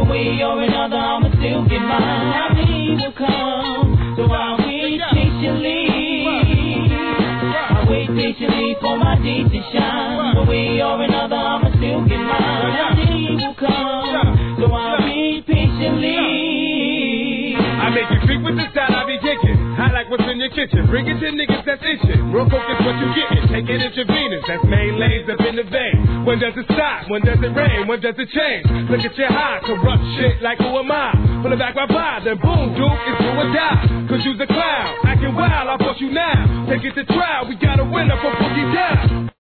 One way or another, I'ma still get mine. My day will come, so I'll wait patiently. I wait patiently for my day to shine. One way or another, I'ma still get mine. My day will come, so I'll wait patiently. I make you creep with the style I be kicking. I like what's in your kitchen. Bring it to niggas that's itching. Real focus what you getting. Take it intravenous. That's main lanes up in the vein. When does it stop? When does it rain? When does it change? Look at your high. Corrupt shit like who am I? Pull it back my vibe. Then boom, dude, it's do or die. Cause you's a clown. Acting wild, I'll bust you now. Take it to trial. We got a winner for Boogie Down.